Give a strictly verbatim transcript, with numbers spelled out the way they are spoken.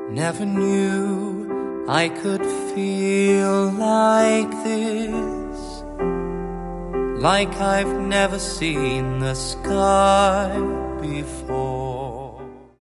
Never knew I could feel like this, like I've never seen the sky before.